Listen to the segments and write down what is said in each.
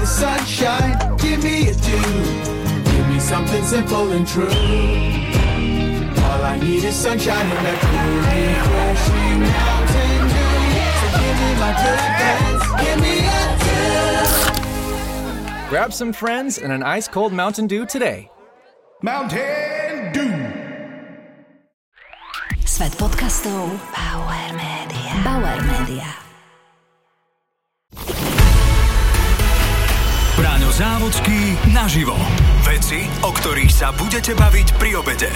sunshine, give me a dew. Give me something simple and true. All I need is sunshine and that cool, refreshing Mountain Dew. So give me my good friends, give me a dew. Grab some friends and an ice-cold Mountain Dew today. Mountain Dew. Svet podcastov Bauer Media. Bauer Media. Braňo Závodský naživo. Veci, o ktorých sa budete baviť pri obede.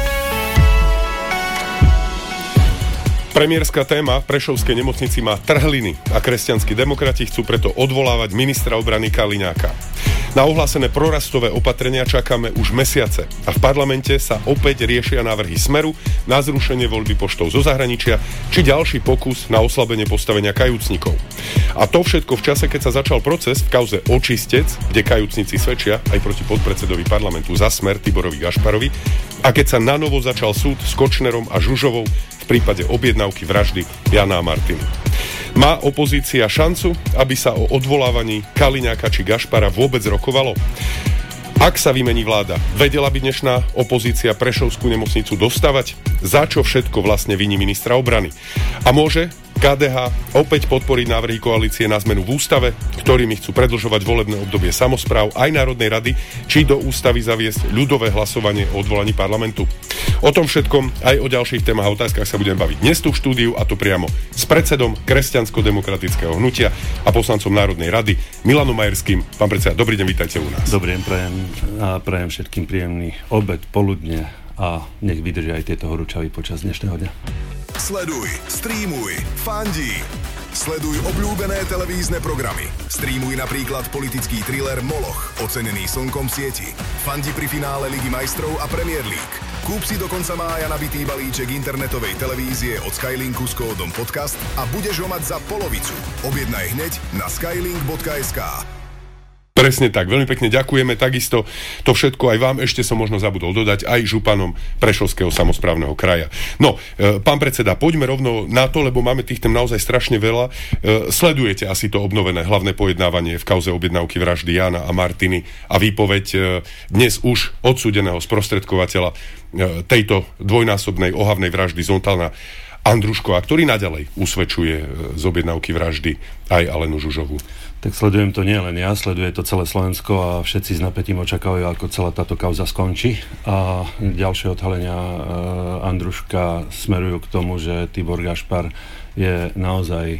Premiérska téma v prešovskej nemocnici má trhliny a kresťanskí demokrati chcú preto odvolávať ministra obrany Kaliňáka. Na ohlásené prorastové opatrenia čakáme už mesiace a v parlamente sa opäť riešia návrhy Smeru na zrušenie voľby poštou zo zahraničia či ďalší pokus na oslabenie postavenia kajúcnikov. A to všetko v čase, keď sa začal proces v kauze Očistec, kde kajúcnici svedčia aj proti podpredsedovi parlamentu za Smer Tiborovi Gašparovi, a keď sa nanovo začal súd s Kočnerom a Žužovou v prípade objednávky vraždy Jana a Martiny. Má opozícia šancu, aby sa o odvolávaní Kaliňáka či Gašpara vôbec rokovalo? Ak sa vymení vláda, vedela by dnešná opozícia Prešovskú nemocnicu dostavať? Za čo všetko vlastne viní ministra obrany? A môže KDH opäť podporiť návrhy koalície na zmenu v ústave, ktorými chcú predĺžovať volebné obdobie samospráv aj Národnej rady, či do ústavy zaviesť ľudové hlasovanie o odvolaní parlamentu? O tom všetkom aj o ďalších témach a otázkach sa budem baviť dnes tu v štúdiu, a to priamo s predsedom Kresťansko-demokratického hnutia a poslancom Národnej rady Milanom Majerským. Pán predseda, dobrý deň, vítajte u nás. Dobrý deň, prajem všetkým príjemný obed, poludne a nech vydržia aj tieto horúčavy počas dnešného dňa. Sleduj, streamuj, fandí. Sleduj obľúbené televízne programy. Streamuj napríklad politický thriller Moloch, ocenený Slnkom sieti. Fandi pri finále Ligy majstrov a Premier League. Kúp si do konca mája nabitý balíček internetovej televízie od Skylinku s kódom podcast a budeš ho mať za polovicu. Objednaj hneď na skylink.sk. Presne tak, veľmi pekne ďakujeme, takisto to všetko aj vám ešte som možno zabudol dodať, aj županom Prešovského samosprávneho kraja. No, pán predseda, poďme rovno na to, lebo máme tých tém naozaj strašne veľa. Sledujete asi to obnovené hlavné pojednávanie v kauze objednávky vraždy Jana a Martiny a výpoveď dnes už odsúdeného sprostredkovateľa tejto dvojnásobnej ohavnej vraždy Zoltána Andruškova, ktorý naďalej usvedčuje z objednávky vraždy aj Alenu Žužovú. Tak sledujem to nie len ja, sleduje to celé Slovensko a všetci s napätím očakávajú, ako celá táto kauza skončí. A ďalšie odhalenia Andruška smerujú k tomu, že Tibor Gašpar je naozaj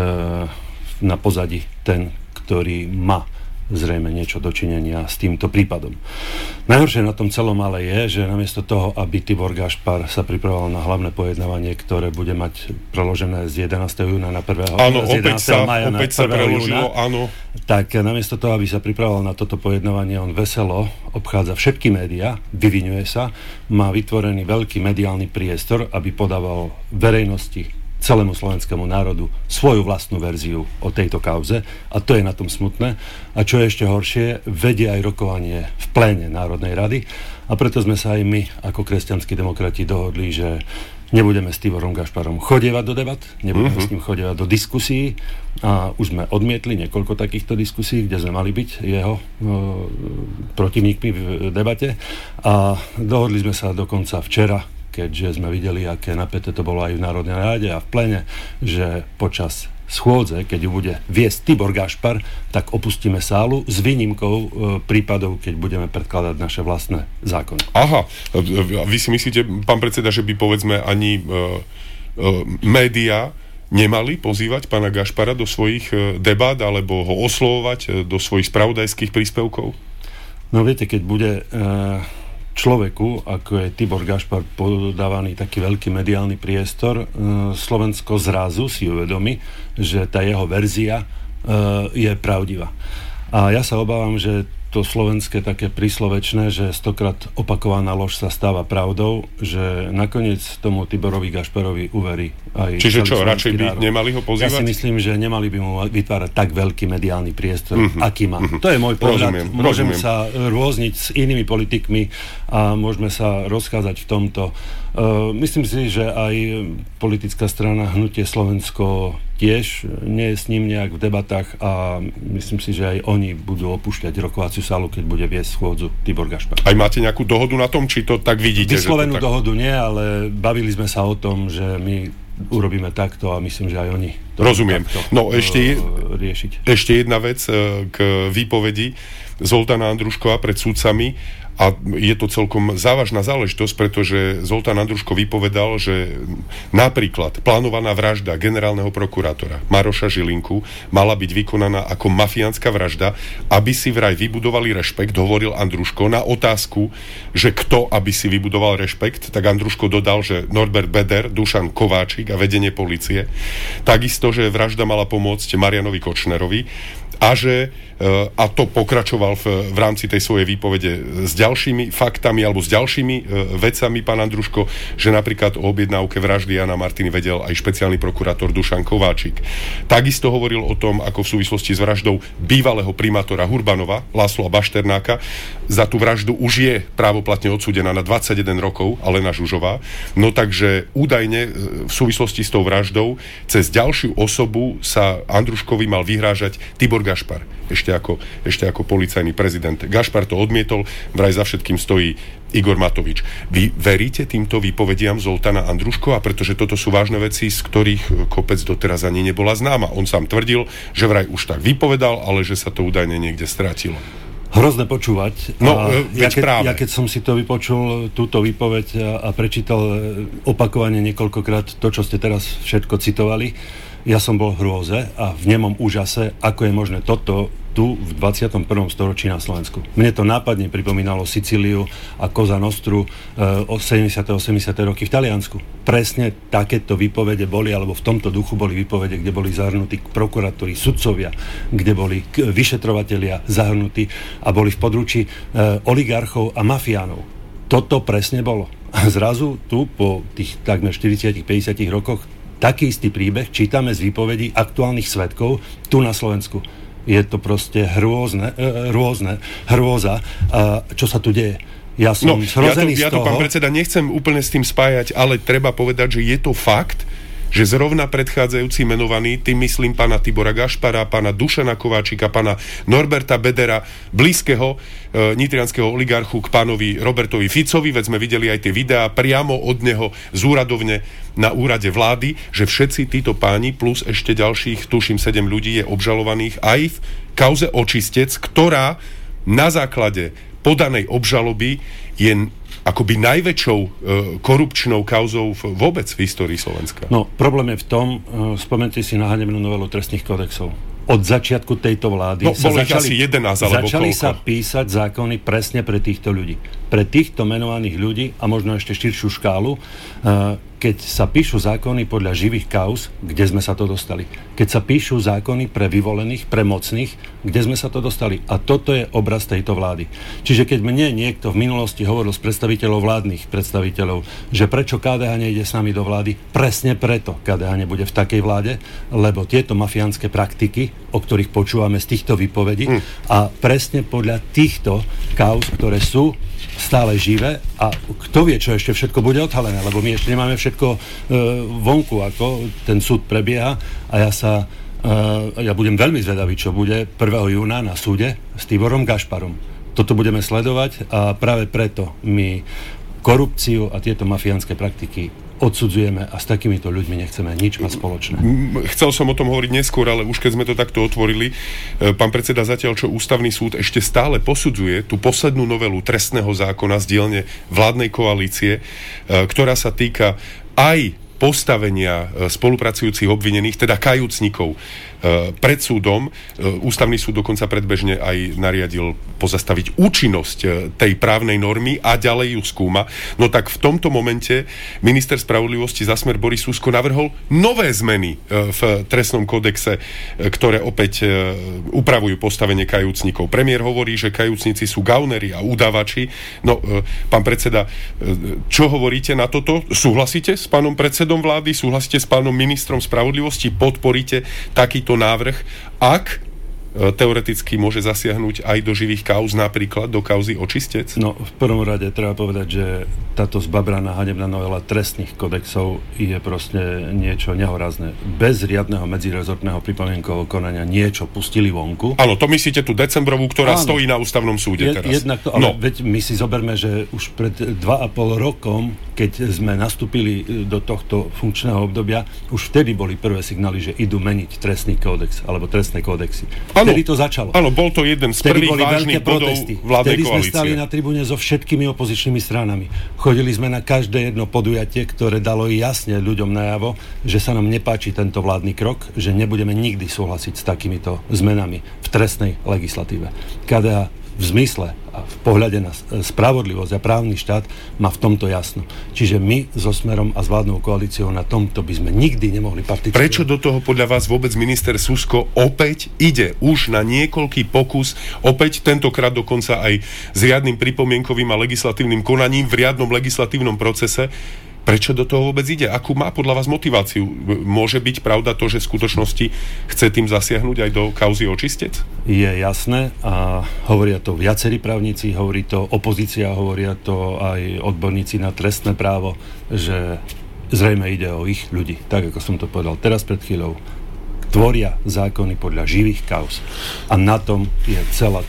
na pozadí ten, ktorý má zrejme niečo dočinenia s týmto prípadom. Najhoršie na tom celom ale je, že namiesto toho, aby Tibor Gašpar sa pripravoval na hlavné pojednávanie, ktoré bude mať preložené z 11. júna na 1. Áno, z 11. mája na 1. preložilo, júna, áno. Tak namiesto toho, aby sa pripravoval na toto pojednávanie, on veselo obchádza všetky médiá, vyvinuje sa, má vytvorený veľký mediálny priestor, aby podával verejnosti, celému slovenskému národu svoju vlastnú verziu o tejto kauze, a to je na tom smutné. A čo je ešte horšie, vedie aj rokovanie v pléne Národnej rady, a preto sme sa aj my ako kresťanskí demokrati dohodli, že nebudeme s Tiborom Gašparom chodievať do debat, nebudeme s ním chodievať do diskusí, a už sme odmietli niekoľko takýchto diskusí, kde sme mali byť jeho protivníkmi v debate, a dohodli sme sa dokonca včera, keďže sme videli, aké napäté to bolo aj v Národnej rade a v plene, že počas schôdze, keď ju bude viesť Tibor Gašpar, tak opustíme sálu s výnimkou prípadov, keď budeme predkladať naše vlastné zákony. Aha, vy si myslíte, pán predseda, že by povedzme ani médiá nemali pozývať pána Gašpara do svojich debát alebo ho oslovovať do svojich spravodajských príspevkov? No viete, keď bude človeku, ako je Tibor Gašpar, podávaný taký veľký mediálny priestor, Slovensko zrazu si uvedomí, že tá jeho verzia je pravdivá. A ja sa obávam, že to slovenské také príslovečné, že 100-krát opakovaná lož sa stáva pravdou, že nakoniec tomu Tiborovi Gašparovi uverí aj... Čiže čo, radšej by nemali ho pozývať? Ja si myslím, že nemali by mu vytvárať tak veľký mediálny priestor, aký má. To je môj pohľad. Môžem sa rôzniť s inými politikmi a môžeme sa rozchádzať v tomto, Myslím si, že aj politická strana Hnutie Slovensko tiež nie je s ním nejak v debatách a myslím si, že aj oni budú opúšťať rokovaciu sálu, keď bude viesť schôdzu Tibor Gašpar. Aj máte nejakú dohodu na tom, či to tak vidíte? Vyslovenú tak... dohodu nie, ale bavili sme sa o tom, že my urobíme takto a myslím, že aj oni to rozumiem. No riešiť. Ešte jedna vec k výpovedi Zoltána Andruškova pred sudcami. A je to celkom závažná záležitosť, pretože Zoltán Andruško vypovedal, že napríklad plánovaná vražda generálneho prokurátora Maroša Žilinku mala byť vykonaná ako mafiánska vražda, aby si vraj vybudovali rešpekt, hovoril Andruško. Na otázku, že kto aby si vybudoval rešpekt, tak Andruško dodal, že Norbert Beder, Dušan Kováčik a vedenie polície. Takisto, že vražda mala pomôcť Marianovi Kočnerovi a že a to pokračoval v rámci tej svojej výpovede s ďalšími faktami alebo s ďalšími vecami pán Andruško, že napríklad o objednávke vraždy Jana Martiny vedel aj špeciálny prokurátor Dušan Kováčik. Takisto hovoril o tom, ako v súvislosti s vraždou bývalého primátora Hurbanova, Lászlóa Bašternáka, za tú vraždu už je právoplatne odsúdená na 21 rokov Alena Žužová. No takže údajne v súvislosti s tou vraždou cez ďalšiu osobu sa Andruškovi mal vyhrážať Tibor Gašpar. Ešte ako policajný prezident. Gašpar to odmietol, vraj za všetkým stojí Igor Matovič. Vy veríte týmto výpovediam Zoltána Andruškova? Pretože toto sú vážne veci, z ktorých kopec doteraz ani nebola známa. On sám tvrdil, že vraj už tak vypovedal, ale že sa to údajne niekde stratilo. Hrozné počúvať. No, ja keď som si to vypočul, túto výpoveď a prečítal opakovane niekoľkokrát to, čo ste teraz všetko citovali, ja som bol v hrôze a v nemom úžase, ako je možné toto tu v 21. storočí na Slovensku. Mne to nápadne pripomínalo Sicíliu a Cosa Nostru 70. 80. roky v Taliansku. Presne takéto výpovede boli, alebo v tomto duchu boli výpovede, kde boli zahrnutí prokuratúry, sudcovia, kde boli vyšetrovatelia zahrnutí a boli v područí oligarchov a mafiánov. Toto presne bolo. A zrazu tu po tých takmer 40-50 rokoch taký istý príbeh čítame z výpovedí aktuálnych svedkov tu na Slovensku. Je to proste hrôza, čo sa tu deje. Ja som zhrozený z toho. Ja to, pán predseda, nechcem úplne s tým spájať, ale treba povedať, že je to fakt, že zrovna predchádzajúci menovaní, tým myslím pána Tibora Gašpara, pána Dušana Kováčika, pána Norberta Bedera, blízkeho nitrianskeho oligarchu k pánovi Robertovi Ficovi, veď sme videli aj tie videá priamo od neho z úradovne na úrade vlády, že všetci títo páni plus ešte ďalších, tuším 7 ľudí je obžalovaných aj v kauze Očistec, ktorá na základe podanej obžaloby je akoby najväčšou korupčnou kauzou vôbec v histórii Slovenska. No, problém je v tom, spomente si na hanebnú novelu trestných kodexov. Od začiatku tejto vlády začali sa písať zákony presne pre týchto ľudí. Pre týchto menovaných ľudí a možno ešte širšiu škálu, keď sa píšu zákony podľa živých kauz, kde sme sa to dostali. Keď sa píšu zákony pre vyvolených, pre mocných, kde sme sa to dostali. A toto je obraz tejto vlády. Čiže keď mne niekto v minulosti hovoril z predstaviteľov vládnych predstaviteľov, že prečo KDH nejde s nami do vlády, presne preto KDH nebude v takej vláde, lebo tieto mafiánske praktiky, o ktorých počúvame z týchto výpovedí, a presne podľa týchto kauz, ktoré sú stále živé a kto vie, čo ešte všetko bude odhalené, lebo my ešte nemáme všetko vonku, ako ten súd prebieha a ja budem veľmi zvedavý, čo bude 1. júna na súde s Tiborom Gašparom. Toto budeme sledovať a práve preto my korupciu a tieto mafiánske praktiky odsudzujeme a s takýmito ľuďmi nechceme nič mať spoločné. Chcel som o tom hovoriť neskôr, ale už keď sme to takto otvorili, pán predseda, zatiaľ čo Ústavný súd ešte stále posudzuje tú poslednú novelu trestného zákona z dielne vládnej koalície, ktorá sa týka aj postavenia spolupracujúcich obvinených, teda kajúcnikov pred súdom. Ústavný súd dokonca predbežne aj nariadil pozastaviť účinnosť tej právnej normy a ďalej ju skúma. No tak v tomto momente minister spravodlivosti za Smer Boris Susko navrhol nové zmeny v trestnom kodexe, ktoré opäť upravujú postavenie kajúcnikov. Premiér hovorí, že kajúcnici sú gaunery a udávači. No, pán predseda, čo hovoríte na toto? Súhlasíte s pánom predsedom vlády? Súhlasíte s pánom ministrom spravodlivosti? Podporíte takýto návrh, ak teoreticky môže zasiahnuť aj do živých kauz, napríklad do kauzy Očistec? No, v prvom rade treba povedať, že táto zbabraná hanebná novela trestných kodexov je proste niečo nehorázne. Bez riadneho medzirezortného pripomienkového konania niečo pustili vonku. Áno, to myslíte tú decembrovú, ktorá stojí na ústavnom súde teraz. Jednak to, ale veď my si zoberme, že už pred 2,5 rokom, keď sme nastúpili do tohto funkčného obdobia, už vtedy boli prvé signály, že idú meniť trestný kódex alebo trestné kódexy. Vtedy to začalo. Áno, bol to jeden z prvých vážnych bodov vládnej koalície. Vtedy sme stali na tribúne so všetkými opozičnými stranami. Chodili sme na každé jedno podujatie, ktoré dalo jasne ľuďom najavo, že sa nám nepáči tento vládny krok, že nebudeme nikdy súhlasiť s takýmito zmenami v trestnej legislatíve. KDH v zmysle a v pohľade na spravodlivosť a právny štát má v tomto jasno. Čiže my so Smerom a s vládnou koalíciou na tomto by sme nikdy nemohli participovať. Prečo do toho podľa vás vôbec minister Susko opäť ide už na niekoľký pokus, opäť tentokrát dokonca aj s riadnym pripomienkovým a legislatívnym konaním v riadnom legislatívnom procese? Prečo do toho vôbec ide? Akú má podľa vás motiváciu? Môže byť pravda to, že v skutočnosti chce tým zasiahnuť aj do kauzy Očistec? Je jasné a hovoria to viacerí právnici, hovorí to opozícia, hovoria to aj odborníci na trestné právo, že zrejme ide o ich ľudí. Tak, ako som to povedal teraz pred chvíľou. Tvoria zákony podľa živých kauz. A na tom je celá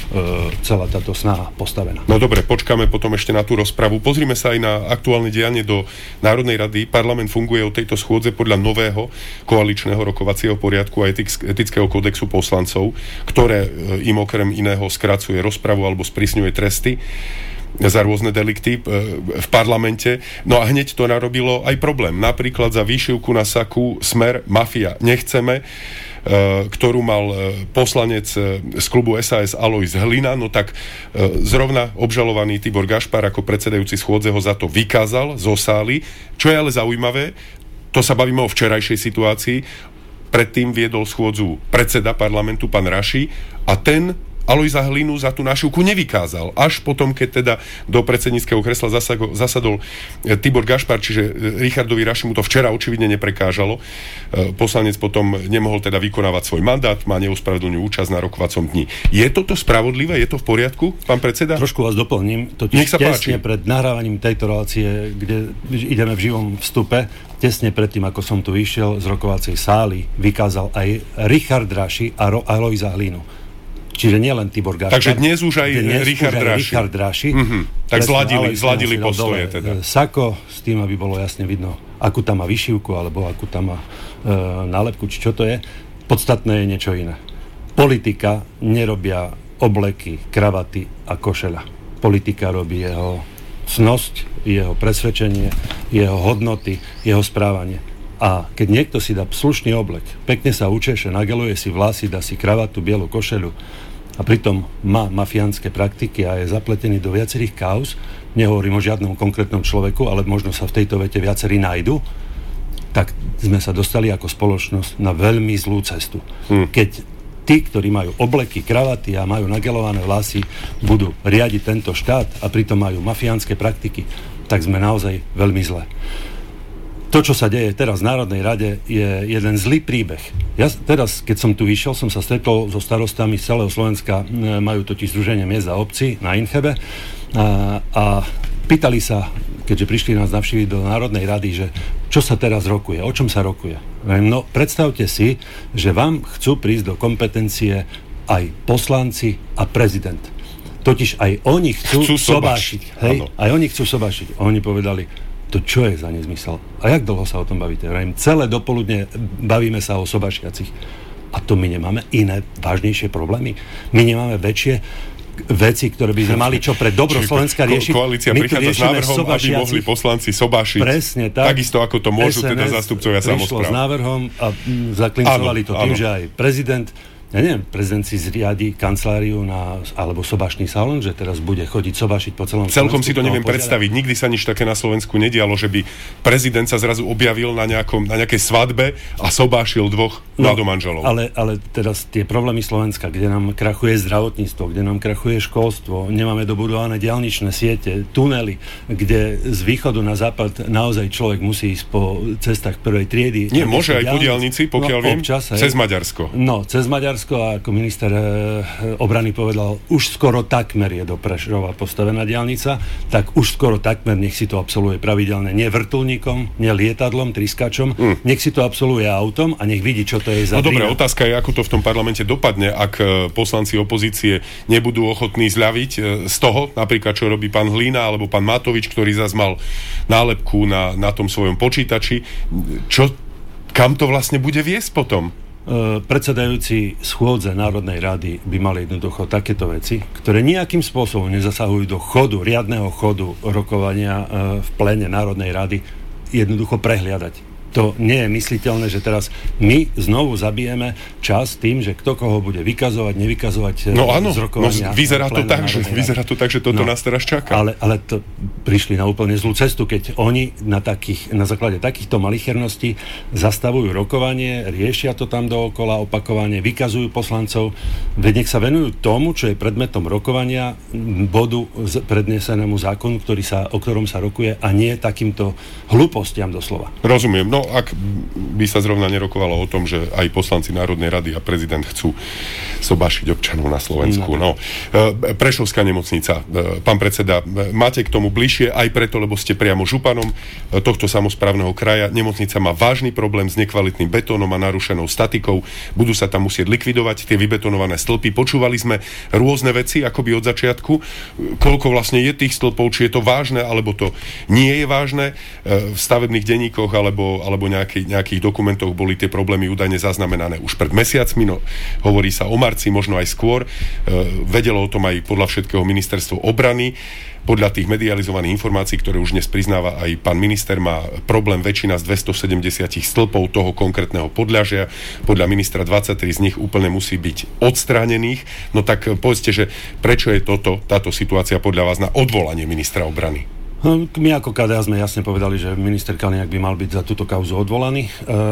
táto snaha postavená. No dobre, počkáme potom ešte na tú rozpravu. Pozrime sa aj na aktuálne dianie do Národnej rady. Parlament funguje od tejto schôdze podľa nového koaličného rokovacieho poriadku a etického kódexu poslancov, ktoré im okrem iného skracuje rozpravu alebo sprísňuje tresty za rôzne delikty v parlamente. No a hneď to narobilo aj problém. Napríklad za výšivku na saku Smer mafia nechceme, ktorú mal poslanec z klubu SAS Alojz Hlina, no tak zrovna obžalovaný Tibor Gašpar ako predsedajúci schôdze ho za to vykázal zo sály. Čo je ale zaujímavé, to sa bavíme o včerajšej situácii, predtým viedol schôdzu predseda parlamentu, pán Raši, a ten Alojza Hlinu za tú našivku nevykázal. Až potom, keď teda do predsedníckeho kresla zasadol Tibor Gašpar, čiže Richardovi Rašimu to včera očividne neprekážalo. Poslanec potom nemohol teda vykonávať svoj mandát, má neospravedlnenú účasť na rokovacom dni. Je toto spravodlivé? Je to v poriadku, pán predseda? Trošku vás doplním. Totiž tesne pred nahrávaním tejto relácie, kde ideme v živom vstupe, tesne predtým, ako som tu vyšiel z rokovacej sály, vykázal aj Richard Raši a Alojza Hlinu. Čiže nie len Tibor Gašpar. Takže dnes už aj Richard Raši. Tak zladili postoje teda. Sako s tým, aby bolo jasne vidno, akú tam má vyšívku, alebo akú tam má nálepku, či čo to je. Podstatné je niečo iné. Politika nerobia obleky, kravaty a košeľa. Politika robí jeho cnosť, jeho presvedčenie, jeho hodnoty, jeho správanie. A keď niekto si dá slušný oblek, pekne sa učeše, nageluje si vlasy, dá si kravatu, bielu košeľu a pritom má mafiánske praktiky a je zapletený do viacerých kauz, nehovorím o žiadnom konkrétnom človeku, ale možno sa v tejto vete viacerí nájdu, tak sme sa dostali ako spoločnosť na veľmi zlú cestu. Keď tí, ktorí majú obleky, kravaty a majú nagelované vlasy, budú riadiť tento štát a pritom majú mafiánske praktiky, tak sme naozaj veľmi zle. To, čo sa deje teraz v Národnej rade, je jeden zlý príbeh. Ja teraz, keď som tu išiel, som sa stretol so starostami z celého Slovenska, majú totiž združenie miest a obcí na Inchebe a pýtali sa, keďže prišli nás navštíviť do Národnej rady, že čo sa teraz rokuje, o čom sa rokuje. No, predstavte si, že vám chcú prísť do kompetencie aj poslanci a prezident. Totiž aj oni chcú sobášiť. Hej? Aj oni chcú sobášiť. Oni povedali, to čo je za nezmysel? A jak dlho sa o tom bavíte? Celé dopoludne bavíme sa o sobašiacich. A to my nemáme iné vážnejšie problémy? My nemáme väčšie veci, ktoré by sme mali čo pre dobro Slovenska riešiť? Koalícia prichádza s návrhom, aby mohli poslanci sobášiť. Presne tak. Takisto ako to môžu teda zástupcovia samospráv. Prišlo s návrhom a zaklincovali to tým, že aj prezident, ja neviem, prezident si zriadi kanceláriu alebo sobašný salón, že teraz bude chodiť sobašiť po celom Slovensku. Celkom si to neviem predstaviť. Nikdy sa nič také na Slovensku nedialo, že by prezident sa zrazu objavil na nejakej svadbe a sobášil dvoch mladomanželov. Ale teraz tie problémy Slovenska, kde nám krachuje zdravotníctvo, kde nám krachuje školstvo, nemáme dobudované diaľničné siete, tunely, kde z východu na západ naozaj človek musí ísť po cestách prvej triedy. Nie, môže aj po diaľnici, pokiaľ viem, občas, cez Maďarsko. No, cez Maďarsko Sasko a ako minister obrany povedal, už skoro takmer je do Prešova postavená diaľnica, tak už skoro takmer nech si to absolvuje pravidelne. Nie vrtuľníkom, nie lietadlom, triskačom, nech si to absolvuje autom a nech vidí, čo to je za dobre, otázka je, ako to v tom parlamente dopadne, ak poslanci opozície nebudú ochotní zľaviť z toho, napríklad čo robí pán Hlína alebo pán Matovič, ktorý zase mal nálepku na tom svojom počítači. Kam to vlastne bude viesť potom? Predsedajúci schôdze Národnej rady by mali jednoducho takéto veci, ktoré nejakým spôsobom nezasahujú do riadneho chodu rokovania v pléne Národnej rady, jednoducho prehliadať. To nie je mysliteľné, že teraz my znovu zabijeme čas tým, že kto koho bude vykazovať, nevykazovať z rokovania. Vyzerá to tak, že toto nás teraz čaká. Ale to prišli na úplne zlú cestu, keď oni na základe takýchto malicherností zastavujú rokovanie, riešia to tam dookola, opakovane vykazujú poslancov, veď nech sa venujú tomu, čo je predmetom rokovania, bodu prednesenému zákonu, o ktorom sa rokuje, a nie takýmto hlúpostiam doslova. Rozumiem. No, ak by sa zrovna nerokovalo o tom, že aj poslanci Národnej rady a prezident chcú sobašiť občanov na Slovensku. Prešovská nemocnica. Pán predseda, máte k tomu bližšie aj preto, lebo ste priamo županom tohto samosprávneho kraja. Nemocnica má vážny problém s nekvalitným betónom a narušenou statikou. Budú sa tam musieť likvidovať tie vybetonované stĺpy. Počúvali sme rôzne veci, akoby od začiatku. Koľko vlastne je tých stĺpov, či je to vážne, alebo to nie je vážne. V stavebných denníkoch alebo nejakých dokumentoch boli tie problémy údajne zaznamenané už pred mesiacmi, hovorí sa o marci, možno aj skôr. Vedelo o tom aj podľa všetkého ministerstvo obrany. Podľa tých medializovaných informácií, ktoré už dnes priznáva aj pán minister, má problém väčšina z 270 stĺpov toho konkrétneho podľažia. Podľa ministra 23 z nich úplne musí byť odstránených. No tak povedzte, že prečo je táto situácia podľa vás na odvolanie ministra obrany? My ako KDA sme jasne povedali, že minister Kaliňák by mal byť za túto kauzu odvolaný.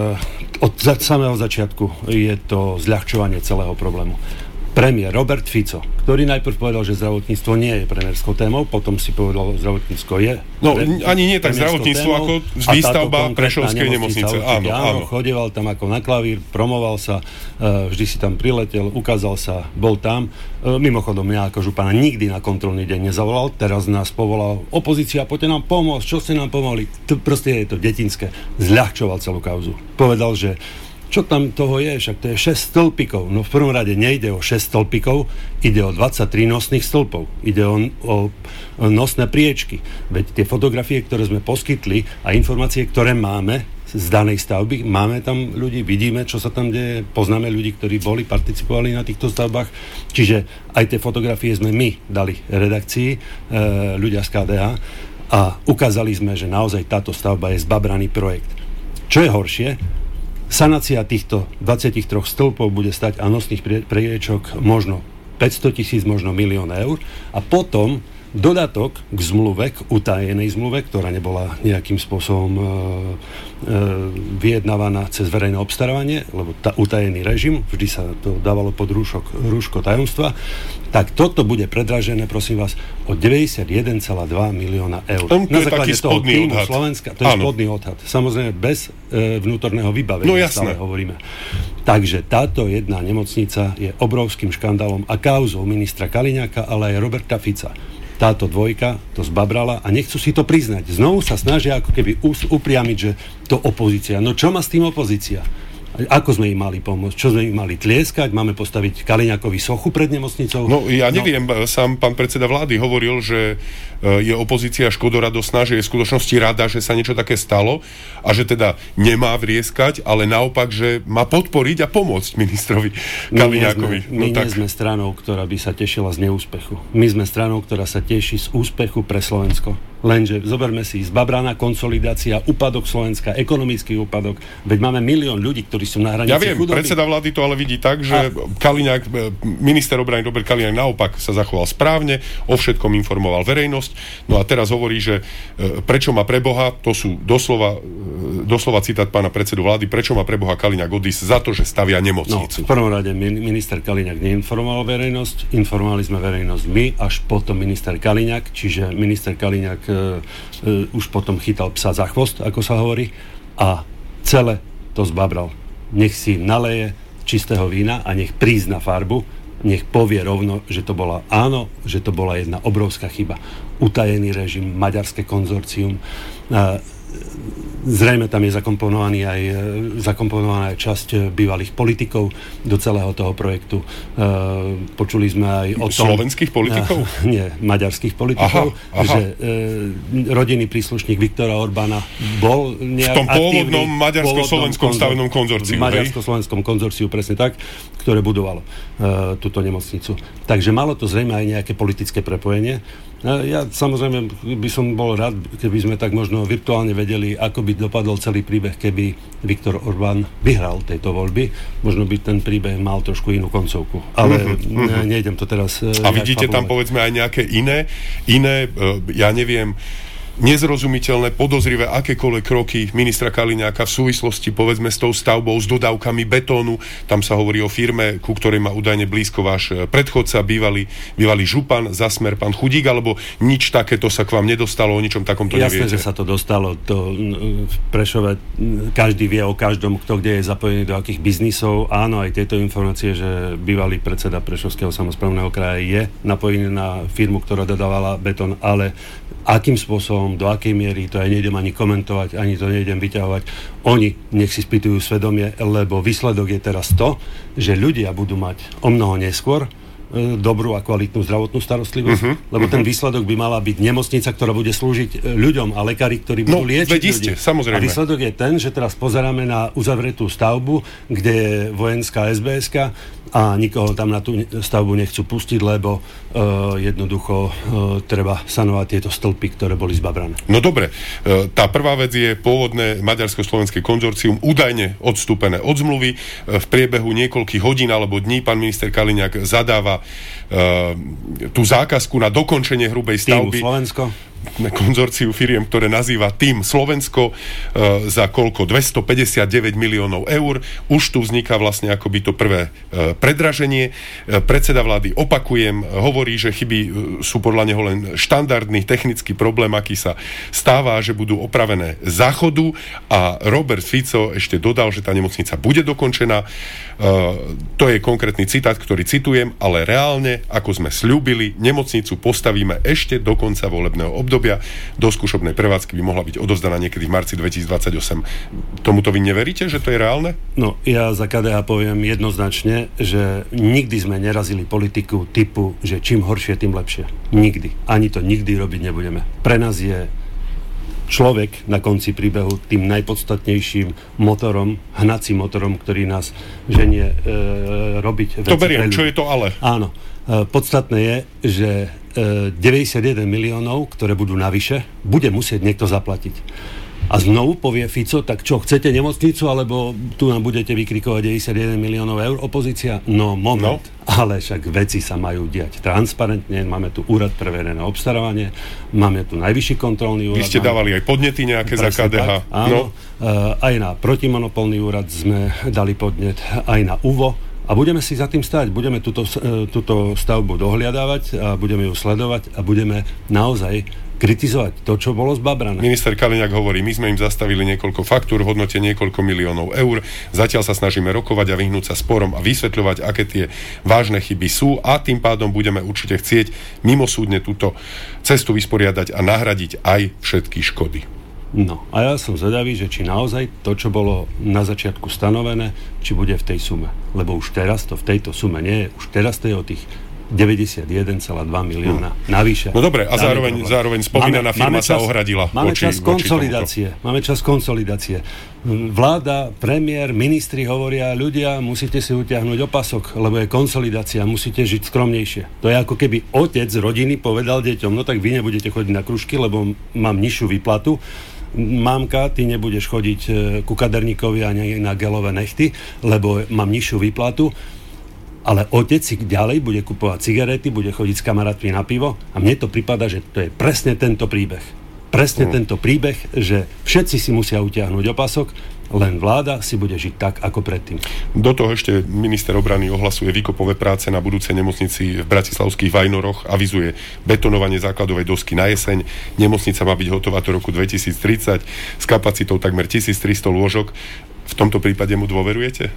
Od samého začiatku je to zľahčovanie celého problému. Premiér Robert Fico, ktorý najprv povedal, že zdravotníctvo nie je premiérskou témou, potom si povedal, že zdravotníctvo je. Ani nie tak zdravotníctvo, ako výstavba Prešovskej nemocnice. Áno, chodieval tam ako na klavír, promoval sa, vždy si tam priletel, ukázal sa, bol tam. Mimochodom, ja ako župana nikdy na kontrolný deň nezavolal, teraz nás povolal opozícia, poďte nám pomôcť, čo ste nám pomohli. Proste je to detinské. Zľahčoval celú kauzu. Povedal, že čo tam toho je, však to je 6 stĺpikov. No v prvom rade nejde o 6 stĺpikov, ide o 23 nosných stĺpov. Ide o nosné priečky. Veď tie fotografie, ktoré sme poskytli a informácie, ktoré máme z danej stavby, máme tam ľudí, vidíme, čo sa tam deje, poznáme ľudí, ktorí participovali na týchto stavbách. Čiže aj tie fotografie sme my dali redakcii, ľudia z KDA, a ukázali sme, že naozaj táto stavba je zbabraný projekt. Čo je horšie, sanácia týchto 23 stĺpov bude stať a nosných priečok možno 500 000, možno 1 000 000 eur, a potom dodatok k zmluve, k utajenej zmluve, ktorá nebola nejakým spôsobom vyjednávaná cez verejné obstarávanie, lebo utajený režim, vždy sa to dávalo pod rúško tajomstva, tak toto bude predražené, prosím vás, o 91,2 milióna eur. Na základe toho týmu Slovenska, to je spodný odhad. Samozrejme bez vnútorného vybavenia, stále hovoríme. Takže táto jedna nemocnica je obrovským škandálom a kauzou ministra Kaliňáka, ale aj Roberta Fica. Táto dvojka to zbabrala a nechcú si to priznať. Znovu sa snažia ako keby upriamiť, že to opozícia. No čo má s tým opozícia? Ako sme im mali pomôcť? Čo sme im mali tlieskať? Máme postaviť Kaliňákovi sochu pred nemocnicou? No ja neviem, sám pán predseda vlády hovoril, že je opozícia škodoradosná, že je v skutočnosti rada, že sa niečo také stalo a že teda nemá vrieskať, ale naopak, že má podporiť a pomôcť ministrovi Kaliňákovi. My nie sme stranou, ktorá by sa tešila z neúspechu. My sme stranou, ktorá sa teší z úspechu pre Slovensko. Lenže zoberme si, zbabraná konsolidácia, úpadok Slovenska, ekonomický úpadok. Veď máme 1 000 000 ľudí, ktorí sú na hranici chudoby. Predseda vlády to ale vidí tak, že Kaliňák, minister obrany Robert Kaliňák naopak sa zachoval správne, o všetkom informoval verejnosť. No a teraz hovorí, že prečo má pre Boha, to sú doslova citát pána predsedu vlády, prečo má pre Boha Kaliňák odísť za to, že stavia nemocnicu. No, v prvom rade minister Kaliňák neinformoval verejnosť, informovali sme verejnosť my, až potom minister Kaliňák, čiže minister Kaliňák už potom chytal psa za chvost, ako sa hovorí, a celé to zbabral. Nech si naleje čistého vína a nech prizná farbu, nech povie rovno, že to bola jedna obrovská chyba. Utajený režim, maďarské konzorcium. Zrejme tam je zakomponovaná aj časť bývalých politikov do celého toho projektu. Počuli sme aj o tom... Slovenských politikov? Nie, maďarských politikov. Aha. Že rodinný príslušník Viktora Orbána bol nejak v tom pôvodnom maďarsko-slovenskom stavebnom konzorciu. V maďarsko-slovenskom konzorciu, presne tak, ktoré budovalo túto nemocnicu. Takže malo to zrejme aj nejaké politické prepojenie. Ja samozrejme by som bol rád, keby sme tak možno virtuálne vedeli, ako by dopadol celý príbeh, keby Viktor Orbán vyhral tejto voľby. Možno by ten príbeh mal trošku inú koncovku. Ale nejdem to teraz... A vidíte tam povedzme aj nejaké iné, ja neviem, nezrozumiteľné, podozrivé akékoľvek kroky ministra Kaliňáka v súvislosti povedzme s tou stavbou, s dodávkami betónu. Tam sa hovorí o firme, ku ktorej má údajne blízko váš predchodca, bývalý župan za Smer, pán Chudík, alebo nič takéto sa k vám nedostalo, o ničom takomto neviete? Jasné, že sa to dostalo. V Prešove každý vie o každom, kto kde je zapojený do akých biznisov. Áno, aj tieto informácie, že bývalý predseda Prešovského samosprávneho kraja je napojený na firmu, ktorá dodávala betón, ale akým spôsobom, do akej miery, to ja nejdem ani komentovať, ani to nejdem vyťahovať. Oni nech si spýtujú svedomie, lebo výsledok je teraz to, že ľudia budú mať o mnoho neskôr dobrú a kvalitnú zdravotnú starostlivosť, lebo ten výsledok by mala byť nemocnica, ktorá bude slúžiť ľuďom a lekári, ktorí budú liečiť ľudí. Samozrejme. A výsledok je ten, že teraz pozeráme na uzavretú stavbu, kde je vojenská SBS-ka a nikoho tam na tú stavbu nechcú pustiť, lebo jednoducho treba sanovať tieto stĺpy, ktoré boli zbabrané. No dobre, tá prvá vec je pôvodné maďarsko-slovenské konzorcium údajne odstúpené od zmluvy. V priebehu niekoľkých hodín alebo dní pán minister Kaliňák zadáva tú zákazku na dokončenie hrubej stavby. Týmu Slovensko. Konzorciu firiem, ktoré nazýva Tým Slovensko za koľko? 259 miliónov eur. Už tu vzniká vlastne akoby to prvé predraženie. Predseda vlády, opakujem, hovorí, že chyby sú podľa neho len štandardný technický problém, aký sa stáva, že budú opravené záchodu a Robert Fico ešte dodal, že tá nemocnica bude dokončená. To je konkrétny citát, ktorý citujem, ale reálne, ako sme sľúbili, nemocnicu postavíme ešte do konca volebného obdobia. Do skúšobnej prevádzky by mohla byť odovzdaná niekedy v marci 2028. Tomuto vy neveríte, že to je reálne? No, ja za KDH poviem jednoznačne, že nikdy sme nerazili politiku typu, že čím horšie, tým lepšie. Nikdy. Ani to nikdy robiť nebudeme. Pre nás je človek na konci príbehu tým najpodstatnejším motorom, hnacím motorom, ktorý nás ženie robiť veci. To beriem, čo je to ale? Áno. Podstatné je, že 91 miliónov, ktoré budú navyše, bude musieť niekto zaplatiť. A znovu povie Fico, tak čo, chcete nemocnicu, alebo tu nám budete vykrikovať 91 miliónov eur, opozícia? No, moment. No. Ale však veci sa majú diať transparentne, máme tu úrad pre verejné obstarávanie, máme tu najvyšší kontrolný úrad. Vy ste dávali aj podnety nejaké za KDH. Tak, áno, aj na protimonopolný úrad sme dali podnet, aj na UVO. A budeme si za tým stáť, budeme túto stavbu dohliadávať a budeme ju sledovať a budeme naozaj kritizovať to, čo bolo zbabrané. Minister Kaliňák hovorí, my sme im zastavili niekoľko faktúr v hodnote niekoľko miliónov eur, zatiaľ sa snažíme rokovať a vyhnúť sa sporom a vysvetľovať, aké tie vážne chyby sú a tým pádom budeme určite chcieť mimosúdne túto cestu vysporiadať a nahradiť aj všetky škody. No, a ja som zvedavý, že či naozaj to, čo bolo na začiatku stanovené, či bude v tej sume. Lebo už teraz to v tejto sume nie je. Už teraz to je o tých 91,2 milióna navyše. No dobre, a zároveň spomínaná firma sa ohradila. Máme čas konsolidácie. Vláda, premiér, ministri hovoria, ľudia, musíte si utiahnuť opasok, lebo je konsolidácia, musíte žiť skromnejšie. To je ako keby otec rodiny povedal deťom, no tak vy nebudete chodiť na kružky, lebo mám nižšiu výplatu. Mámka, ty nebudeš chodiť ku kaderníkovi ani na gelové nechty, lebo mám nižšiu výplatu. Ale otec si ďalej bude kupovať cigarety, bude chodiť s kamarátmi na pivo a mne to pripadá, že to je presne tento príbeh. Tento príbeh, že všetci si musia utiahnuť opasok, len vláda si bude žiť tak, ako predtým. Do toho ešte minister obrany ohlasuje výkopové práce na budúcej nemocnici v bratislavských Vajnoroch, avizuje betonovanie základovej dosky na jeseň. Nemocnica má byť hotová do roku 2030 s kapacitou takmer 1300 lôžok. V tomto prípade mu dôverujete?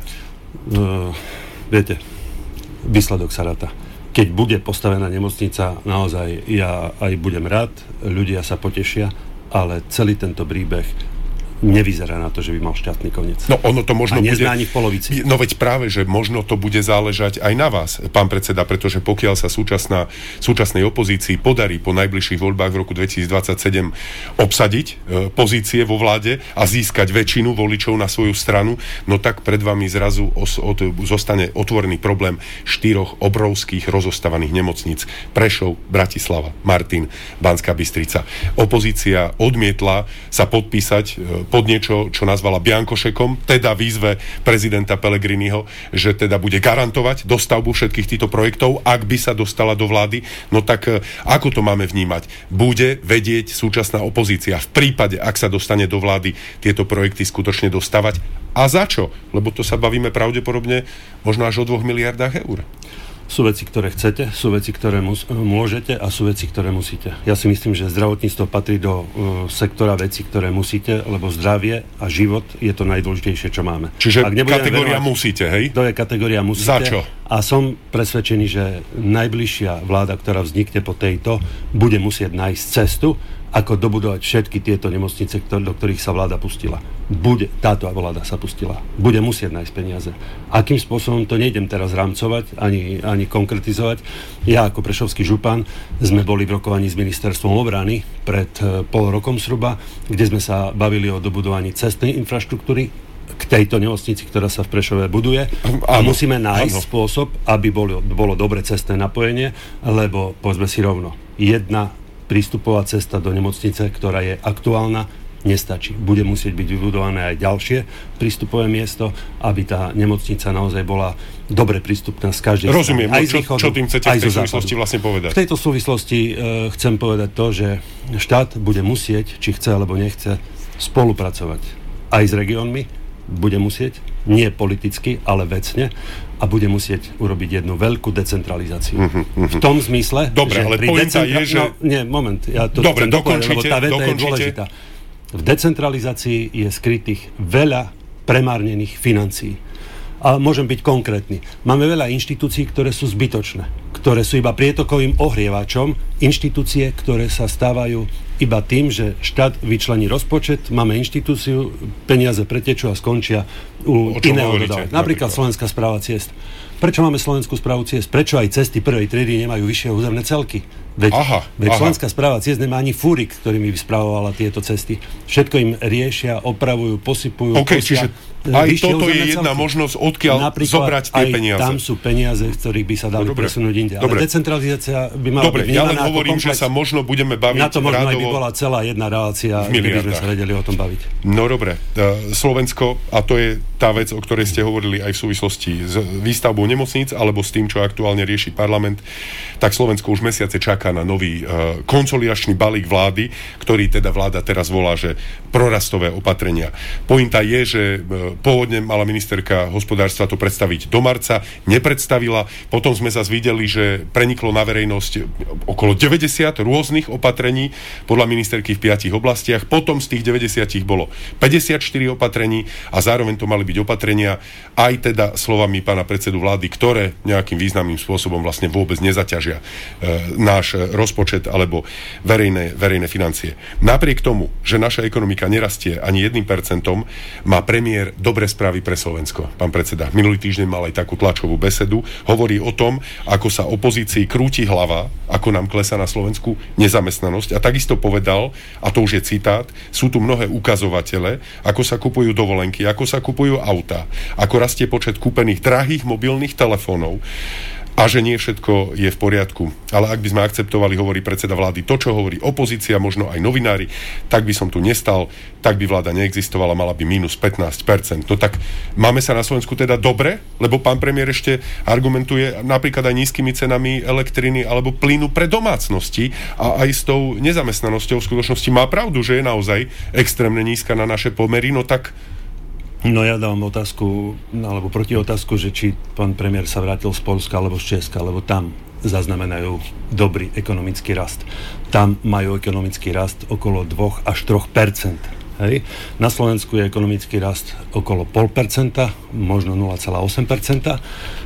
Viete, výsledok sa ráta. Keď bude postavená nemocnica, naozaj ja aj budem rád, ľudia sa potešia, ale celý tento príbeh nevyzerá na to, že by mal šťastný koniec. No ono to možno bude... A ani v polovici. No veď práve, že možno to bude záležať aj na vás, pán predseda, pretože pokiaľ sa súčasnej opozícii podarí po najbližších voľbách v roku 2027 obsadiť pozície vo vláde a získať väčšinu voličov na svoju stranu, no tak pred vami zrazu zostane otvorený problém 4 obrovských rozostávaných nemocníc. Prešov, Bratislava, Martin, Banská Bystrica. Opozícia odmietla sa podpísať pod niečo, čo nazvala biankošekom, teda výzve prezidenta Pellegriniho, že teda bude garantovať dostavbu všetkých týchto projektov, ak by sa dostala do vlády. No tak ako to máme vnímať? Bude vedieť súčasná opozícia v prípade, ak sa dostane do vlády, tieto projekty skutočne dostavať? A za čo? Lebo to sa bavíme pravdepodobne možno až o 2 miliardách eur. Sú veci, ktoré chcete, sú veci, ktoré môžete a sú veci, ktoré musíte. Ja si myslím, že zdravotníctvo patrí do sektora vecí, ktoré musíte, lebo zdravie a život je to najdôležitejšie, čo máme. Čiže kategória musíte, hej? To je kategória musíte. Za čo? A som presvedčený, že najbližšia vláda, ktorá vznikne po tejto, bude musieť nájsť cestu, ako dobudovať všetky tieto nemocnice, do ktorých sa vláda pustila. Táto vláda sa pustila. Bude musieť nájsť peniaze. Akým spôsobom, to nejdem teraz rámcovať, ani konkretizovať. Ja ako prešovský župan sme boli v rokovaní s ministerstvom obrany pred pol rokom zhruba, kde sme sa bavili o dobudovaní cestnej infraštruktúry k tejto nemocnici, ktorá sa v Prešove buduje. A musíme nájsť spôsob, aby bolo dobre cestné napojenie, lebo povedzme si rovno, jedna prístupová cesta do nemocnice, ktorá je aktuálna, nestačí. Bude musieť byť vybudované aj ďalšie prístupové miesto, aby tá nemocnica naozaj bola dobre prístupná z každej strany. Rozumiem, čo tým chcete v tej súvislosti vlastne povedať? V tejto súvislosti chcem povedať to, že štát bude musieť, či chce alebo nechce, spolupracovať aj s regiónmi, bude musieť, nie politicky, ale vecne, a bude musieť urobiť jednu veľkú decentralizáciu. V tom zmysle, dobre, že ale pointa je, že... ja to chcem dokončiť, lebo tá veta je dôležitá. V decentralizácii je skrytých veľa premárnených financií. A môžem byť konkrétny. Máme veľa inštitúcií, ktoré sú zbytočné, ktoré sú iba prietokovým ohrievačom, inštitúcie, ktoré sa stávajú iba tým, že štát vyčlení rozpočet, máme inštitúciu, peniaze pretečú a skončia u iného dodávať. Napríklad Slovenská správa ciest. Prečo máme Slovenskú správu ciest? Prečo aj cesty prvej triedy nemajú vyššie územné celky? Veď Slovenská správa ciest nemá ani fúrik, ktorými by spravovala tieto cesty. Všetko im riešia, opravujú, posypujú. Čiže aj toto je jedna možnosť, odkiaľ zobrať tie peniaze. Tam sú peniaze, z ktorých by sa dali presunúť inde. Ale decentralizácia by mala byť ja len hovorím, že sa možno budeme baviť na to možno aj by bola celá jedna relácia, kde by sme sa vedeli o tom baviť. No dobre, Slovensko, a to je tá vec, o ktorej ste hovorili aj v súvislosti s výstavbou nemocníc, alebo s tým, čo aktuálne rieši parlament, tak Slovensko už mesiace čaká na nový konsolidačný balík vlády, ktorý teda vláda teraz volá, že prorastové opatrenia. Pointa je, že pôvodne mala ministerka hospodárstva to predstaviť do marca, nepredstavila, potom sme zase videli, že preniklo na verejnosť okolo 90 rôznych opatrení podľa ministerky v 5 oblastiach, potom z tých 90 bolo 54 opatrení a zároveň to mali byť opatrenia aj teda slovami pána predsedu vlády, ktoré nejakým významným spôsobom vlastne vôbec nezaťažia náš rozpočet alebo verejné financie. Napriek tomu, že naša ekonomika nerastie ani 1%, má premiér dobré správy pre Slovensko. Pán predseda, minulý týždeň mal aj takú tlačovú besedu, hovorí o tom, ako sa opozícii krúti hlava, ako nám klesá na Slovensku nezamestnanosť, a takisto povedal, a to už je citát, sú tu mnohé ukazovatele, ako sa kupujú dovolenky, ako sa kupujú autá, ako rastie počet kúpených drahých mobilných telefónov, a že nie všetko je v poriadku. Ale ak by sme akceptovali, hovorí predseda vlády, to, čo hovorí opozícia, možno aj novinári, tak by som tu nestal, tak by vláda neexistovala, mala by minus 15%. No tak máme sa na Slovensku teda dobre, lebo pán premiér ešte argumentuje napríklad aj nízkymi cenami elektriny alebo plynu pre domácnosti a aj s tou nezamestnanosťou v skutočnosti má pravdu, že je naozaj extrémne nízka na naše pomery, no tak... No ja dávam otázku, alebo protiotázku, že či pán premiér sa vrátil z Poľska alebo z Česka, lebo tam zaznamenajú dobrý ekonomický rast. Tam majú ekonomický rast okolo 2 až 3%. Hej. Na Slovensku je ekonomický rast okolo 0,5%, možno 0,8%.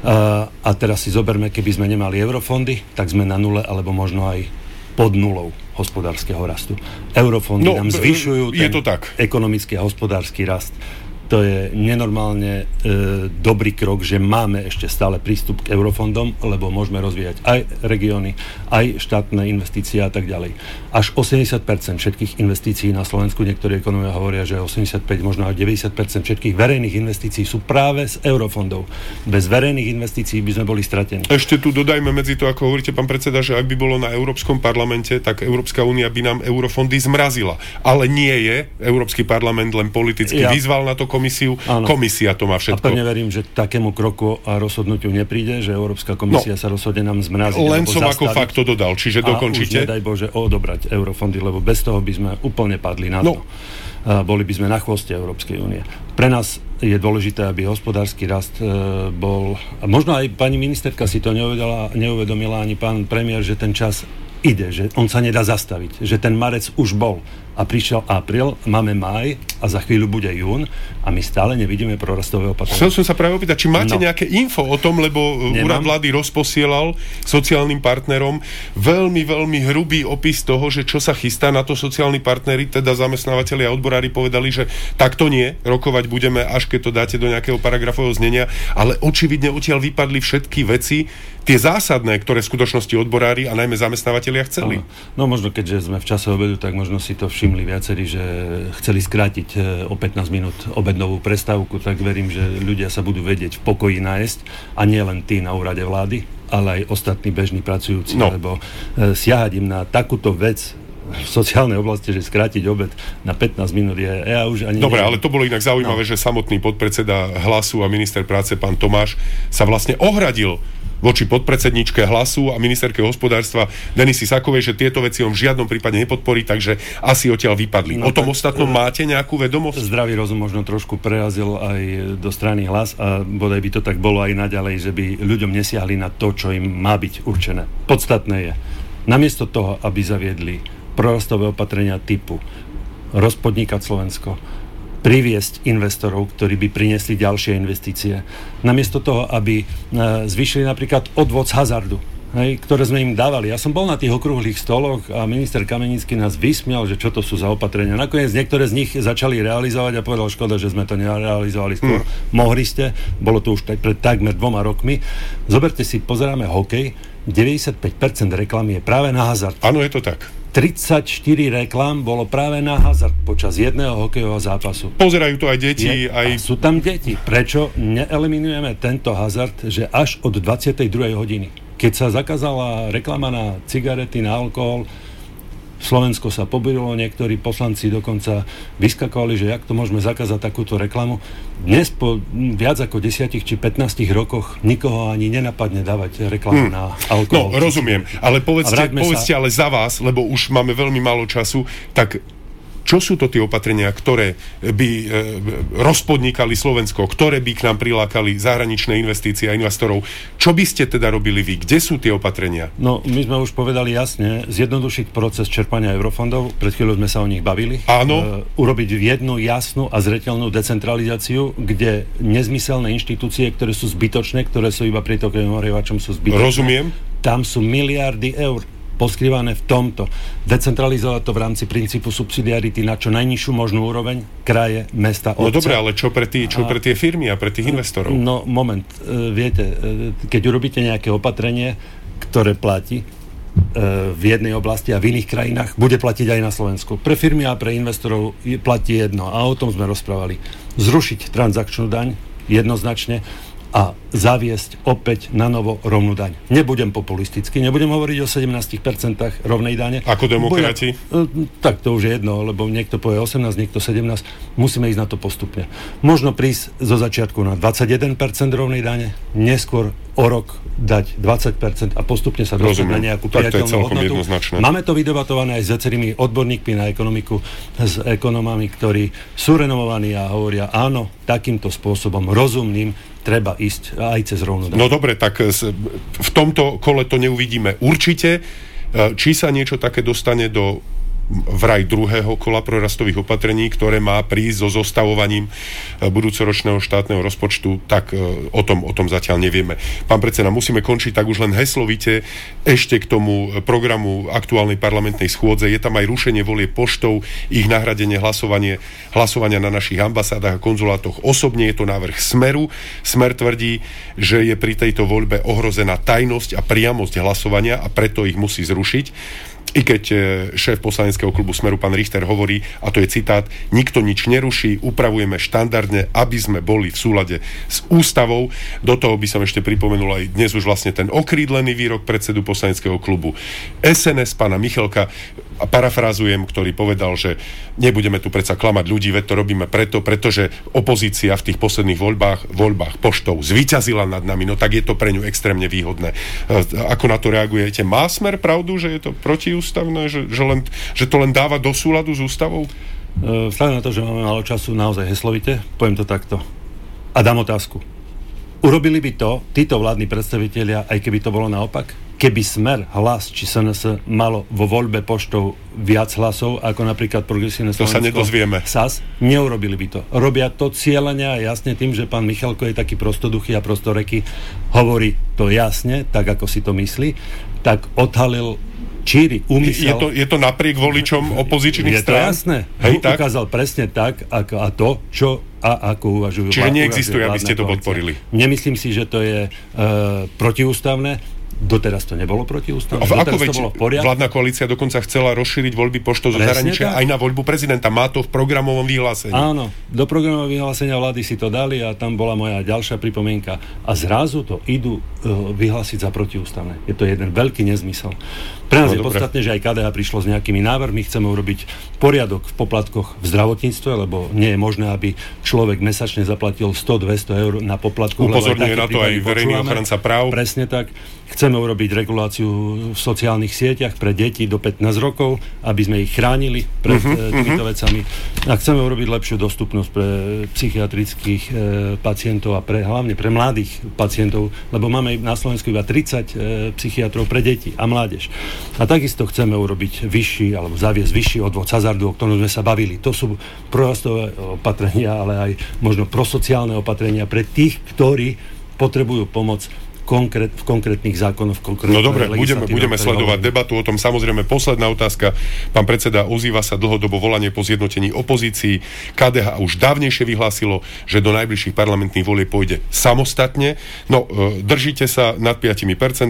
A teraz si zoberme, keby sme nemali eurofondy, tak sme na nule, alebo možno aj pod nulou hospodárskeho rastu. Eurofondy nám zvyšujú ten ekonomický a hospodársky rast. To je nenormálne dobrý krok, že máme ešte stále prístup k eurofondom, lebo môžeme rozvíjať aj regióny, aj štátne investície a tak ďalej. Až 80% všetkých investícií na Slovensku, niektorí ekonómovia hovoria, že 85, možno aj 90% všetkých verejných investícií sú práve z eurofondov. Bez verejných investícií by sme boli stratení. Ešte tu dodajme medzi to, ako hovoríte, pán predseda, že ak by bolo na Európskom parlamente, tak Európska únia by nám eurofondy zmrazila. Ale nie je. Európsky parlament len politicky vyzval na to komisiu. Áno. Komisia to má všetko. A pevne verím, že takému kroku a rozhodnutiu nepríde, že Európska komisia sa rozhodne nám zmraziť. Len som ako fakt to dodal, čiže dokončite. A už nedaj Bože odobrať eurofondy, lebo bez toho by sme úplne padli na dno. Boli by sme na chvoste Európskej únie. Pre nás je dôležité, aby hospodársky rast bol... A možno aj pani ministerka si to neuvedomila, ani pán premiér, že ten čas ide, že on sa nedá zastaviť, že ten marec už bol a prišiel apríl, máme máj a za chvíľu bude jún a my stále nevidíme prorastové opatrenia. Chcel som sa práve opýtať, či máte nejaké info o tom, lebo úrad vlády rozposielal sociálnym partnerom veľmi, veľmi hrubý opis toho, že čo sa chystá na to sociálni partneri, teda zamestnávateľi a odborári povedali, že takto nie, rokovať budeme, až keď to dáte do nejakého paragrafového znenia, ale očividne odtiaľ vypadli všetky veci, tie zásadné, ktoré v skutočnosti odborári a najmä zamestnávateľia chceli. No možno, keďže sme v čase obedu, tak možno si to všimli viacerí, že chceli skrátiť o 15 minút obednovú prestávku, tak verím, že ľudia sa budú vedieť v pokoji nájsť a nie len tí na úrade vlády, ale aj ostatní bežní pracujúci, lebo siahať im na takúto vec v sociálnej oblasti, že skrátiť obed na 15 minút je... Ja už ani Dobre, ale to bolo inak zaujímavé, že samotný podpredseda Hlasu a minister práce pán Tomáš sa vlastne ohradil voči podpredsedničke Hlasu a ministerke hospodárstva Denisy Sakovej, že tieto veci on v žiadnom prípade nepodporí, takže asi odtiaľ vypadli. O tom ostatnom máte nejakú vedomosť? Zdravý rozum možno trošku prerazil aj do strany Hlas a bodaj by to tak bolo aj naďalej, že by ľuďom nesiahli na to, čo im má byť určené. Podstatné je, namiesto toho, aby zaviedli prorastové opatrenia typu rozpodnikať Slovensko, priviesť investorov, ktorí by priniesli ďalšie investície. Namiesto toho, aby zvýšili napríklad odvod z hazardu, ktoré sme im dávali. Ja som bol na tých okrúhlych stoloch a minister Kamenický nás vysmial, že čo to sú za opatrenia. Nakoniec niektoré z nich začali realizovať a povedal, škoda, že sme to nerealizovali skôr. Mohli ste, bolo to už pred takmer 2 rokmi. Zoberte si, pozeráme hokej, 95% reklamy je práve na hazard. Áno, je to tak. 34 reklám bolo práve na hazard počas jedného hokejového zápasu. Pozerajú to aj deti, aj... Sú tam deti. Prečo neeliminujeme tento hazard, že až od 22. hodiny? Keď sa zakázala reklama na cigarety, na alkohol, Slovensko sa pobudilo, niektorí poslanci dokonca vyskakovali, že jak to môžeme zakázať takúto reklamu. Dnes po viac ako 10 či 15 rokoch nikoho ani nenapadne dávať reklamu na alkohol. No, rozumiem, ale povedzte ale za vás, lebo už máme veľmi málo času, tak čo sú to tie opatrenia, ktoré by rozpodnikali Slovensko, ktoré by k nám prilákali zahraničné investície a investorov? Čo by ste teda robili vy? Kde sú tie opatrenia? No, my sme už povedali jasne, zjednodušiť proces čerpania eurofondov, pred chvíľou sme sa o nich bavili. Áno. Urobiť jednu jasnú a zreteľnú decentralizáciu, kde nezmyselné inštitúcie, ktoré sú zbytočné, ktoré sú iba prítokovým orievačom, sú zbytočné. Rozumiem. Tam sú miliardy eur poskrývané v tomto. Decentralizovať to v rámci princípu subsidiarity na čo najnižšiu možnú úroveň, kraje, mesta, obce. No dobre, ale čo pre tie firmy a pre tých investorov? No moment, viete, keď urobíte nejaké opatrenie, ktoré platí v jednej oblasti a v iných krajinách, bude platiť aj na Slovensku. Pre firmy a pre investorov platí jedno a o tom sme rozprávali. Zrušiť transakčnú daň jednoznačne a zaviesť opäť na novo rovnú daň. Nebudem populisticky, nebudem hovoriť o 17% rovnej dane. Ako demokrati? Tak to už je jedno, lebo niekto povie 18, niekto 17. Musíme ísť na to postupne. Možno prísť zo začiatku na 21% rovnej dane, neskôr o rok dať 20% a postupne sa dostať na nejakú priateľnú hodnotu. Máme to vydebatované aj s viacerými odborníkmi na ekonomiku, s ekonomami, ktorí sú renovovaní a hovoria, áno, takýmto spôsobom rozumným treba ísť aj cez rovnú daň. No dobre, tak v tomto kole to neuvidíme určite. Či sa niečo také dostane do vraj druhého kola prorastových opatrení, ktoré má prísť so zostavovaním budúcoročného štátneho rozpočtu, tak o tom zatiaľ nevieme. Pán predseda, musíme končiť, tak už len heslovite ešte k tomu programu aktuálnej parlamentnej schôdze. Je tam aj rušenie volie poštou, ich nahradenie hlasovania na našich ambasádach a konzulátoch. Osobne je to návrh Smeru. Smer tvrdí, že je pri tejto voľbe ohrozená tajnosť a priamosť hlasovania a preto ich musí zrušiť. I keď šéf poslaneckého klubu Smeru, pán Richter, hovorí, a to je citát, nikto nič neruší, upravujeme štandardne, aby sme boli v súlade s ústavou. Do toho by som ešte pripomenul aj dnes už vlastne ten okrídlený výrok predsedu poslaneckého klubu SNS, pána Michalka, a parafrázujem, ktorý povedal, že nebudeme tu predsa klamať ľudí, veď to robíme pretože opozícia v tých posledných voľbách poštou zvíťazila nad nami, no tak je to pre ňu extrémne výhodné. Ako na to reagujete? Má Smer pravdu, že je to protiústavné, že to len dáva do súladu s ústavou? Vzhľadom na to, že máme málo času, naozaj heslovite, poviem to takto. A dám otázku. Urobili by to títo vládni predstavitelia, aj keby to bolo naopak? Keby Smer, Hlas či SNS malo vo voľbe poštou viac hlasov, ako napríklad Progresívne Slovensko, to sa nedozvieme. SAS, neurobili by to. Robia to cieľene a jasne tým, že pán Michalko je taký prostoduchý a prostoreký, hovorí to jasne, tak ako si to myslí, tak odhalil číri úmysel. Je to napriek voličom opozičných strán? Je to jasné. Ukázal presne tak, ako ako uvažujú. Čiže neexistuje, aby ste to podporili. Nemyslím si, že to je protiústavné. Doteraz to nebolo protiústavné. Ako vládna koalícia dokonca chcela rozšíriť voľby poštou zo zahraničia aj na voľbu prezidenta. Má to v programovom vyhlásení. Áno, do programového vyhlásenia vlády si to dali a tam bola moja ďalšia pripomienka. A zrazu to idú vyhlásiť za protiústavné. Je to jeden veľký nezmysel. Pre nás je podstatné, že aj KDH prišlo s nejakými návrhmi. Chceme urobiť poriadok v poplatkoch v zdravotníctve, lebo nie je možné, aby človek mesačne zaplatil 100-200 eur na poplatku. Upozorňuje na to aj verejný ochranca práv. Presne tak. Chceme urobiť reguláciu v sociálnych sieťach pre deti do 15 rokov, aby sme ich chránili pred týmito vecami. A chceme urobiť lepšiu dostupnosť pre psychiatrických pacientov a hlavne pre mladých pacientov, lebo máme na Slovensku iba 30 psychiatrov pre deti a mládež. A takisto chceme urobiť vyšší, alebo zaviesť vyšší odvod z hazardu, o ktorom sme sa bavili. To sú prorastové opatrenia, ale aj možno prosociálne opatrenia pre tých, ktorí potrebujú pomoc v konkrétnych zákonoch. No dobre, budeme sledovať debatu o tom. Samozrejme, posledná otázka. Pán predseda, ozýva sa dlhodobo volanie po zjednotení opozícií. KDH už dávnejšie vyhlásilo, že do najbližších parlamentných volieb pôjde samostatne. No, držíte sa nad 5%.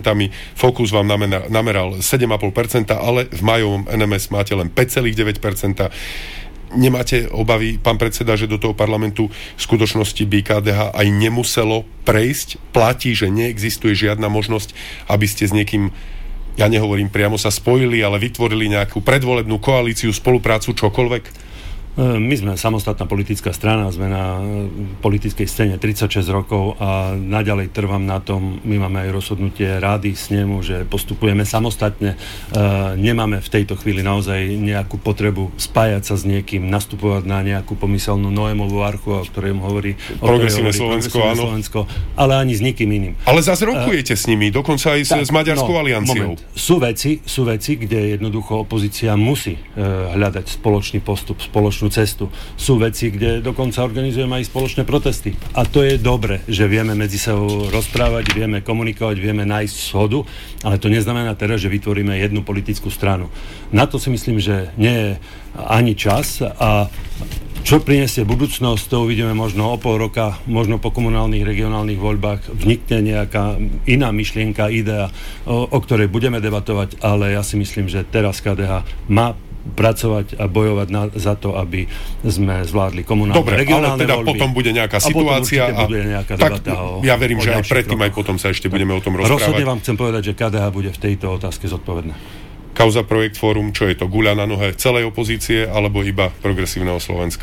Focus vám nameral 7,5%, ale v majovom NMS máte len 5,9%. Nemáte obavy, pán predseda, že do toho parlamentu v skutočnosti by KDH aj nemuselo prejsť? Platí, že neexistuje žiadna možnosť, aby ste s niekým, ja nehovorím priamo, sa spojili, ale vytvorili nejakú predvolebnú koalíciu, spoluprácu, čokoľvek? My sme samostatná politická strana, sme na politickej scéne 36 rokov a naďalej trvám na tom, my máme aj rozhodnutie rády snemu, že postupujeme samostatne. Nemáme v tejto chvíli naozaj nejakú potrebu spájať sa s niekým, nastupovať na nejakú pomyselnú Noémovú archu, o ktorej hovorí Progresívne Slovensko, ale ani s nikým iným. Ale zase rokujete s nimi, dokonca aj s Maďarskou alianciou. Sú veci, kde jednoducho opozícia musí hľadať spoločný postup, spoločnú cestu. Sú veci, kde dokonca organizujeme aj spoločné protesty. A to je dobre, že vieme medzi sebou rozprávať, vieme komunikovať, vieme nájsť shodu, ale to neznamená teraz, že vytvoríme jednu politickú stranu. Na to si myslím, že nie je ani čas a čo prinesie budúcnosť, to uvidíme možno o pol roka, možno po komunálnych, regionálnych voľbách vnikne nejaká iná myšlienka, idea, o ktorej budeme debatovať, ale ja si myslím, že teraz KDH má pracovať a bojovať za to, aby sme zvládli komunálne, regionálne voľby. Dobre, ale teda potom bude nejaká situácia a bude nejaká debata ja verím, že aj predtým, aj potom sa ešte budeme o tom rozprávať. Rozhodne vám chcem povedať, že KDH bude v tejto otázke zodpovedná. Kauza Projekt Fórum, čo je to, guľa na nohe celej opozície alebo iba Progresívneho Slovenska?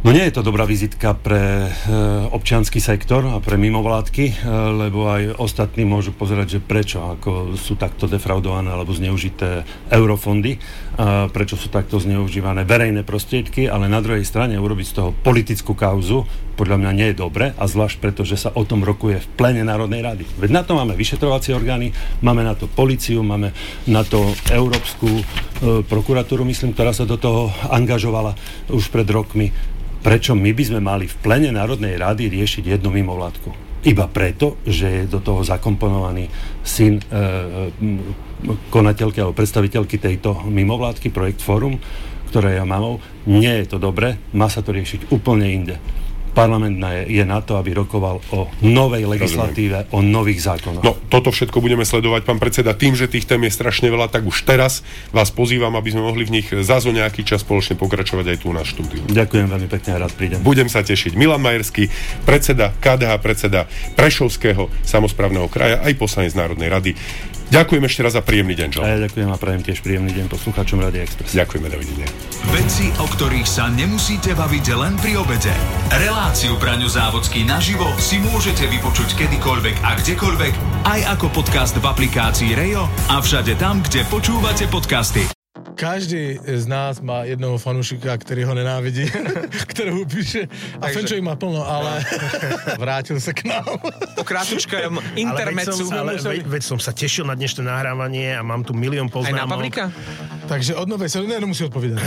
No nie je to dobrá vizitka pre občiansky sektor a pre mimovládky, lebo aj ostatní môžu pozerať, že prečo, ako sú takto defraudované alebo zneužité eurofondy, prečo sú takto zneužívané verejné prostriedky, ale na druhej strane urobiť z toho politickú kauzu podľa mňa nie je dobre, a zvlášť preto, že sa o tom rokuje v pléne Národnej rady. Veď na to máme vyšetrovacie orgány, máme na to políciu, máme na to Európsku prokuratúru, myslím, ktorá sa do toho angažovala už pred rokmi. Prečo my by sme mali v plene Národnej rady riešiť jednu mimovládku? Iba preto, že je do toho zakomponovaný syn konateľky alebo predstaviteľky tejto mimovládky, Projekt Fórum, ktorá je mamou. Nie je to dobre, má sa to riešiť úplne inde. Parlament je na to, aby rokoval o novej legislatíve, o nových zákonoch. No, toto všetko budeme sledovať, pán predseda. Tým, že tých tém je strašne veľa, tak už teraz vás pozývam, aby sme mohli v nich zás o nejaký čas spoločne pokračovať aj tu na štúdiu. Ďakujem veľmi pekne a rád prídem. Budem sa tešiť. Milan Majerský, predseda KDH, predseda Prešovského samosprávneho kraja, aj poslanec Národnej rady. Ďakujem ešte raz za príjemný deň, Žal. A ja ďakujem a prajem tiež príjemný deň poslucháčom Rádia Express. Ďakujeme, dovidenia. Veci, o ktorých sa nemusíte baviť len pri obede. Reláciu Braňo Závodský naživo si môžete vypočuť kedykoľvek a kdekoľvek, aj ako podcast v aplikácii Rejo a všade tam, kde počúvate podcasty. Každý z nás má jednoho fanúšika, ktorý ho nenávidí, ktorého píše a fančov má plno, ale vrátil sa k nám. Po krátučkom intermezzu. Veď som sa tešil na dnešné nahrávanie a mám tu milión poznámok. Aj na Pavlíka? Takže od novej sa nemusí odpovedať.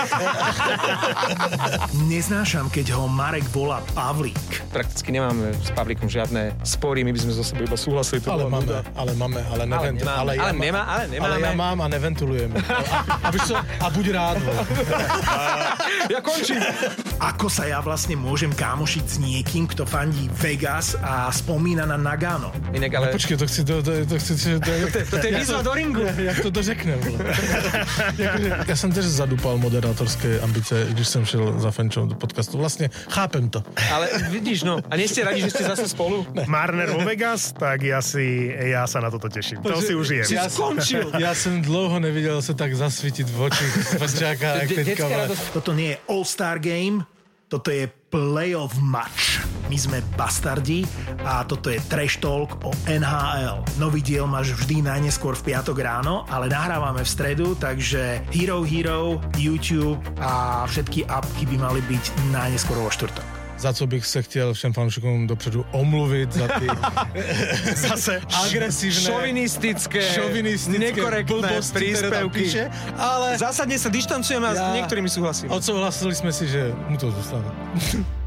Neznášam, keď ho Marek volá Pavlík. Prakticky nemáme s Pavlíkom žiadne spory, my by sme zo sebe iba súhlasili. Ale máme. Ale ja mám a neventulujem. A buď rád. Ja končím. Ako sa ja vlastne môžem kámošiť s niekým, kto fandí Vegas a spomína na Nagano? Inak, ale... Počkej, to je výzva do ringu. Jak to dořeknem. Ja som tiež zadúpal moderátorské ambice, když som šiel za fančom do podcastu. Vlastne chápem to. Ale vidíš, no. A nie ste radi, že ste zase spolu? Marner vo Vegas? Tak ja sa na toto teším. To si užijem. Si skončil. Ja som dlouho nevidel sa tak zasvítiť v oči Vasťáka. Toto nie je All-Star Game, toto je Playoff Match. My sme bastardi a toto je Trash Talk o NHL. Nový diel máš vždy najneskôr v piatok ráno, ale nahrávame v stredu, takže Hero, YouTube a všetky appky by mali byť najneskôr vo štvrtok. Za co bych se chtěl všem fanoušikům dopředu omluvit za ty zase agresívne, šovinistické nekorektné príspevky. Ale zásadne sa dištancujeme a s niektorými súhlasíme. Odsouhlasili sme si, že mu to zostáva.